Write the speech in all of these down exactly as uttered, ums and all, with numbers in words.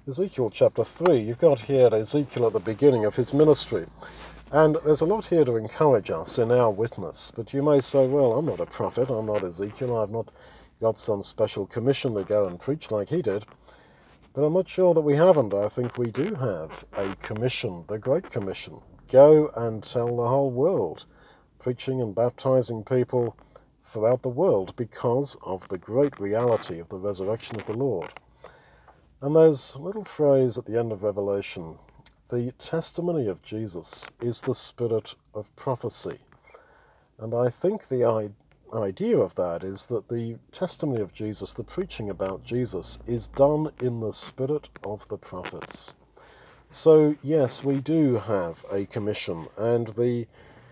Ezekiel chapter three, you've got here Ezekiel at the beginning of his ministry. And there's a lot here to encourage us in our witness. But you may say, well, I'm not a prophet, I'm not Ezekiel, I've not got some special commission to go and preach like he did. But I'm not sure that we haven't. I think we do have a commission, the Great Commission. Go and tell the whole world, preaching and baptizing people throughout the world because of the great reality of the resurrection of the Lord. And there's a little phrase at the end of Revelation, the testimony of Jesus is the spirit of prophecy. And I think the idea of that is that the testimony of Jesus, the preaching about Jesus, is done in the spirit of the prophets. So, yes, we do have a commission, and the,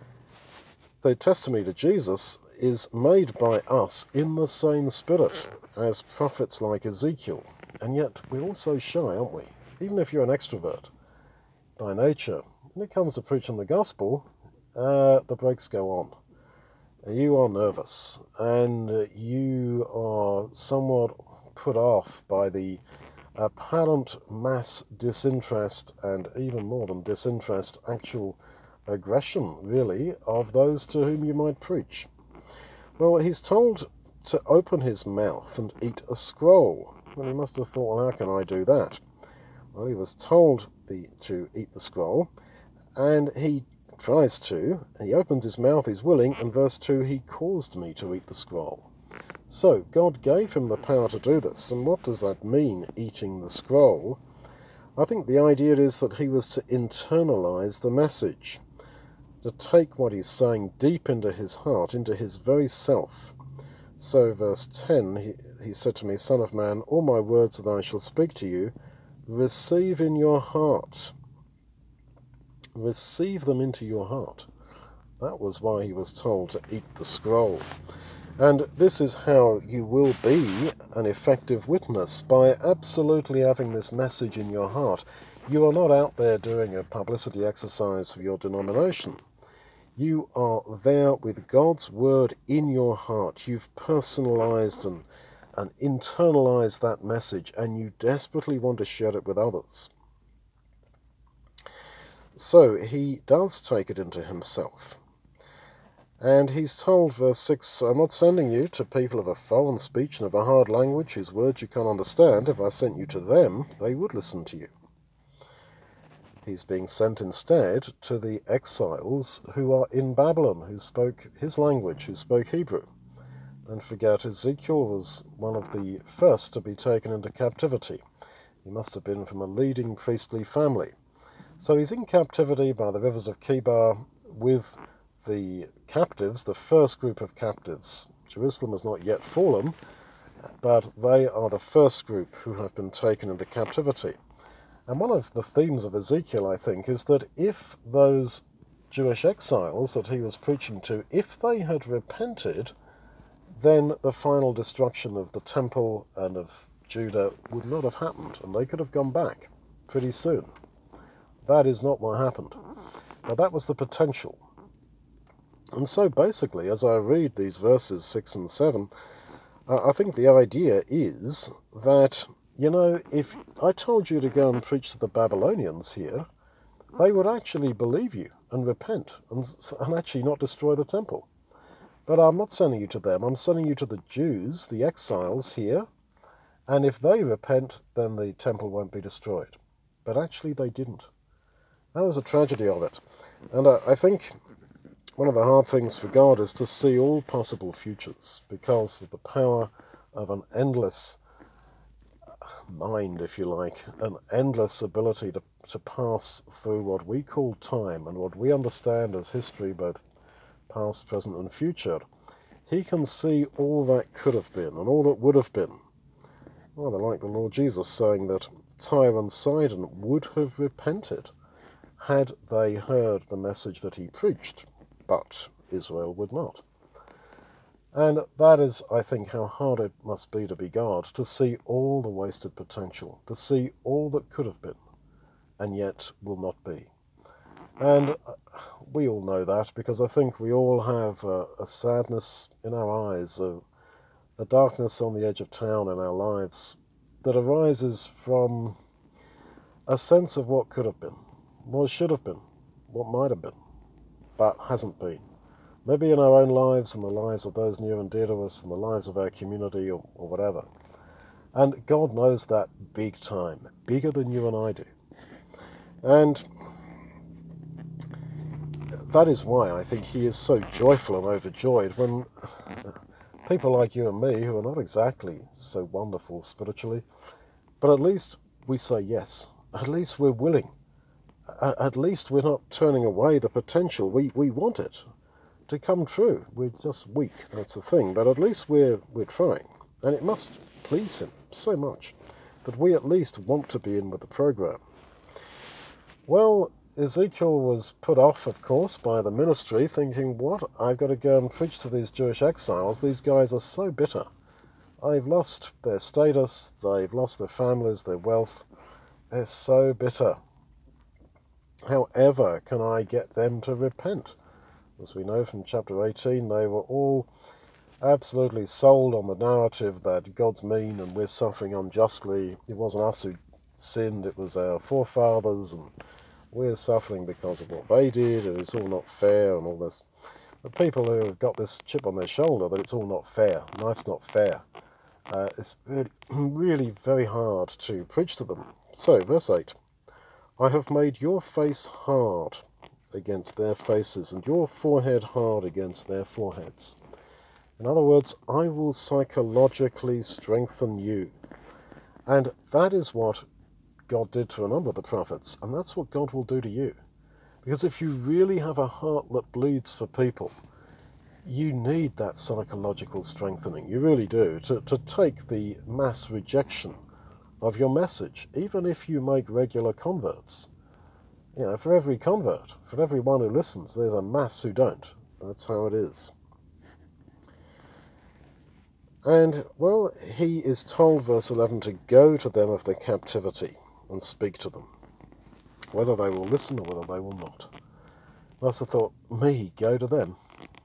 the testimony to Jesus is made by us in the same spirit as prophets like Ezekiel. And yet we're all so shy, aren't we? Even if you're an extrovert by nature, when it comes to preaching the gospel, uh, the brakes go on. You are nervous, and you are somewhat put off by the apparent mass disinterest, and even more than disinterest, actual aggression, really, of those to whom you might preach. Well, he's told to open his mouth and eat a scroll. Well, he must have thought, well, how can I do that? Well, he was told the, to eat the scroll, and he tries to, and he opens his mouth, he's willing, and verse two, he caused me to eat the scroll. So, God gave him the power to do this, and what does that mean, eating the scroll? I think the idea is that he was to internalize the message, to take what he's saying deep into his heart, into his very self. So, verse ten, he, he said to me, Son of man, all my words that I shall speak to you, receive in your heart. Receive them into your heart. That was why he was told to eat the scroll. And this is how you will be an effective witness, by absolutely having this message in your heart. You are not out there doing a publicity exercise for your denomination. You are there with God's word in your heart. You've personalized and, and internalized that message, and you desperately want to share it with others. So he does take it into himself. And he's told, verse six, I'm not sending you to people of a foreign speech and of a hard language whose words you can't understand. If I sent you to them, they would listen to you. He's being sent instead to the exiles who are in Babylon, who spoke his language, who spoke Hebrew. Don't forget, Ezekiel was one of the first to be taken into captivity. He must have been from a leading priestly family. So he's in captivity by the rivers of Chebar with the captives, the first group of captives. Jerusalem has not yet fallen, but they are the first group who have been taken into captivity. And one of the themes of Ezekiel, I think, is that if those Jewish exiles that he was preaching to, if they had repented, then the final destruction of the temple and of Judah would not have happened, and they could have gone back pretty soon. That is not what happened. But that was the potential. And so basically, as I read these verses six and seven, uh, I think the idea is that, you know, if I told you to go and preach to the Babylonians here, they would actually believe you and repent and, and actually not destroy the temple. But I'm not sending you to them. I'm sending you to the Jews, the exiles here, and if they repent, then the temple won't be destroyed. But actually they didn't. That was a tragedy of it. And uh, I think one of the hard things for God is to see all possible futures, because of the power of an endless mind, if you like, an endless ability to, to pass through what we call time and what we understand as history, both past, present, and future. He can see all that could have been and all that would have been. Rather like the Lord Jesus saying that Tyre and Sidon would have repented had they heard the message that he preached, but Israel would not. And that is, I think, how hard it must be to be God, to see all the wasted potential, to see all that could have been, and yet will not be. And we all know that, because I think we all have a, a sadness in our eyes, a, a darkness on the edge of town in our lives that arises from a sense of what could have been, what should have been, what might have been, but hasn't been. Maybe in our own lives and the lives of those near and dear to us and the lives of our community or, or whatever. And God knows that big time, bigger than you and I do. And that is why I think he is so joyful and overjoyed when people like you and me, who are not exactly so wonderful spiritually, but at least we say yes. At least we're willing. At least we're not turning away the potential. We, we want it to come true. We're just weak, that's the thing. But at least we're, we're trying. And it must please him so much that we at least want to be in with the program. Well, Ezekiel was put off, of course, by the ministry, thinking, what? I've got to go and preach to these Jewish exiles. These guys are so bitter. They've lost their status, they've lost their families, their wealth. They're so bitter. However can I get them to repent? As we know from chapter eighteen, they were all absolutely sold on the narrative that God's mean and we're suffering unjustly. It wasn't us who sinned, it was our forefathers, and we're suffering because of what they did, and it's all not fair and all this. The people who have got this chip on their shoulder that it's all not fair, life's not fair, uh, it's really, really very hard to preach to them. So, verse eight, I have made your face hard against their faces, and your forehead hard against their foreheads. In other words, I will psychologically strengthen you. And that is what God did to a number of the prophets, and that's what God will do to you. Because if you really have a heart that bleeds for people, you need that psychological strengthening. You really do, to, to take the mass rejection of your message, even if you make regular converts. You know, for every convert, for every one who listens, there's a mass who don't. That's how it is. And, well, he is told, verse eleven, to go to them of their captivity and speak to them, whether they will listen or whether they will not. Thus I thought, me, go to them.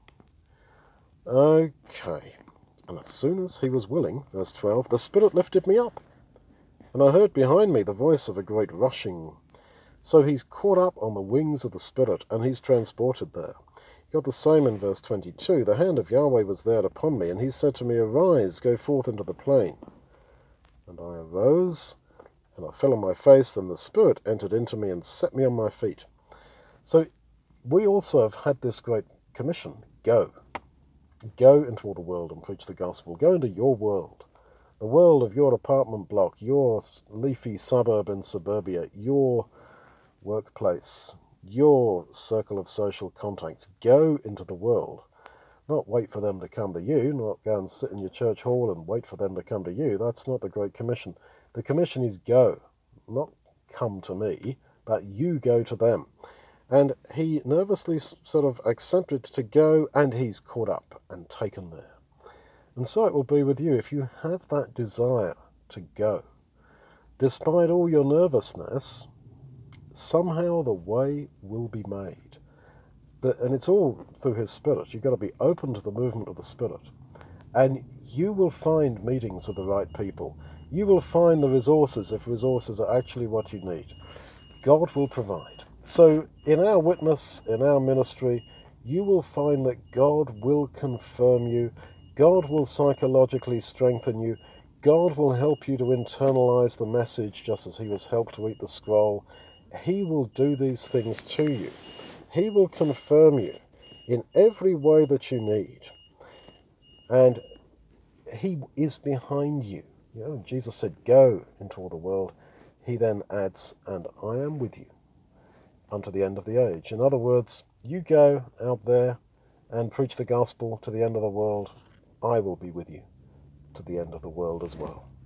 Okay. And as soon as he was willing, verse twelve, the Spirit lifted me up, and I heard behind me the voice of a great rushing. So he's caught up on the wings of the Spirit, and he's transported there. You got the same in verse twenty-two. The hand of Yahweh was there upon me, and he said to me, arise, go forth into the plain. And I arose, and I fell on my face, then the Spirit entered into me and set me on my feet. So we also have had this great commission. Go. Go into all the world and preach the gospel. Go into your world. The world of your apartment block, your leafy suburb in suburbia, your workplace, your circle of social contacts. Go into the world. Not wait for them to come to you, not go and sit in your church hall and wait for them to come to you. That's not the Great Commission. The commission is go, not come to me, but you go to them. And he nervously sort of accepted to go, and he's caught up and taken there. And so it will be with you if you have that desire to go. Despite all your nervousness, somehow the way will be made. The, and it's all through his Spirit. You've got to be open to the movement of the Spirit. And you will find meetings with the right people. You will find the resources if resources are actually what you need. God will provide. So in our witness, in our ministry, you will find that God will confirm you. God will psychologically strengthen you. God will help you to internalize the message just as he was helped to eat the scroll. He will do these things to you. He will confirm you in every way that you need. And he is behind you. You know, Jesus said, go into all the world. He then adds, and I am with you unto the end of the age. In other words, you go out there and preach the gospel to the end of the world. I will be with you to the end of the world as well.